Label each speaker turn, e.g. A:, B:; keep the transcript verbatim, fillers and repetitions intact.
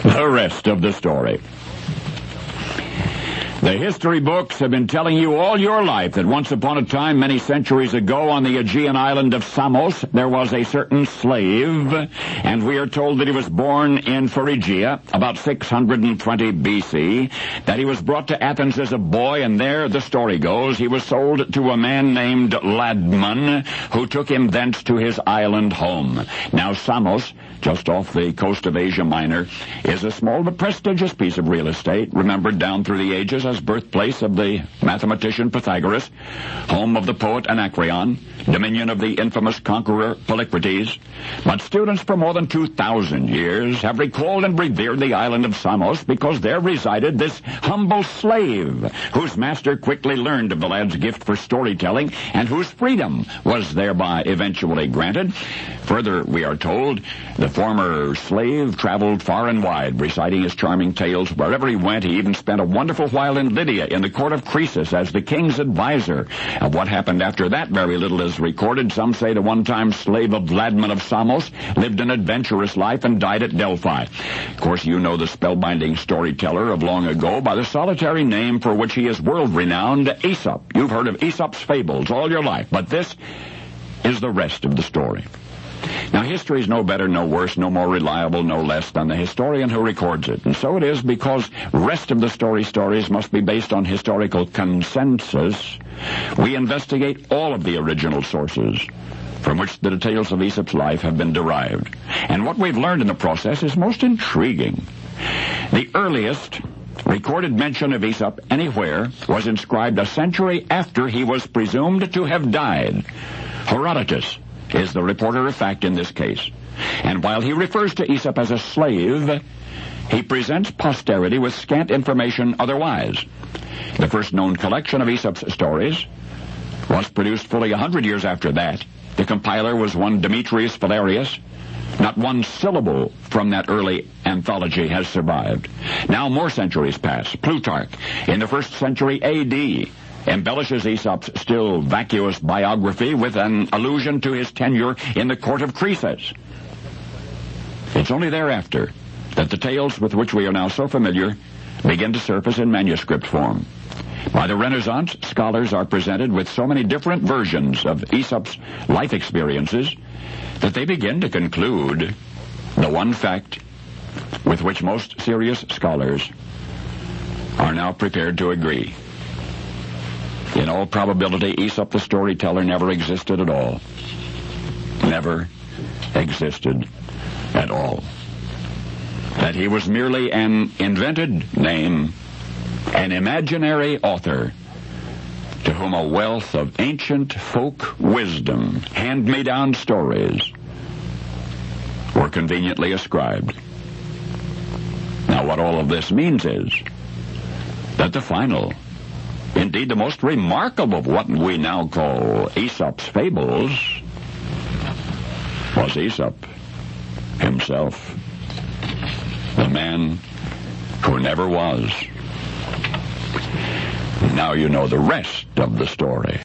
A: The rest of the story. The history books have been telling you all your life that once upon a time, many centuries ago, on the Aegean island of Samos, there was a certain slave, and we are told that he was born in Phrygia about six hundred twenty B C, that he was brought to Athens as a boy, and there, the story goes, he was sold to a man named Ladmon, who took him thence to his island home. Now, Samos, just off the coast of Asia Minor, is a small but prestigious piece of real estate, remembered down through the ages as birthplace of the mathematician Pythagoras, home of the poet Anacreon, dominion of the infamous conqueror Polycrates. But students for more than two thousand years have recalled and revered the island of Samos because there resided this humble slave, whose master quickly learned of the lad's gift for storytelling and whose freedom was thereby eventually granted. Further, we are told, the former slave traveled far and wide, reciting his charming tales wherever he went. He even spent a wonderful while in Lydia, in the court of Croesus, as the king's advisor. Of what happened after that, very little is recorded. Some say the one-time slave of Ladmon of Samos lived an adventurous life and died at Delphi. Of course, you know the spellbinding storyteller of long ago by the solitary name for which he is world-renowned, Aesop. You've heard of Aesop's fables all your life, but this is the rest of the story. Now, history is no better, no worse, no more reliable, no less than the historian who records it. And so it is because rest of the story stories must be based on historical consensus. We investigate all of the original sources from which the details of Aesop's life have been derived. And what we've learned in the process is most intriguing. The earliest recorded mention of Aesop anywhere was inscribed a century after he was presumed to have died. Herodotus is the reporter of fact in this case. And while he refers to Aesop as a slave, he presents posterity with scant information otherwise. The first known collection of Aesop's stories was produced fully a hundred years after that. The compiler was one Demetrius Valerius. Not one syllable from that early anthology has survived. Now more centuries pass. Plutarch, in the first century A D, embellishes Aesop's still vacuous biography with an allusion to his tenure in the court of Croesus. It's only thereafter that the tales with which we are now so familiar begin to surface in manuscript form. By the Renaissance, scholars are presented with so many different versions of Aesop's life experiences that they begin to conclude the one fact with which most serious scholars are now prepared to agree. In all probability, Aesop the storyteller never existed at all. Never existed at all. That he was merely an invented name, an imaginary author, to whom a wealth of ancient folk wisdom, hand-me-down stories, were conveniently ascribed. Now, what all of this means is that the final, indeed the most remarkable of what we now call Aesop's fables, was Aesop himself, the man who never was. Now you know the rest of the story.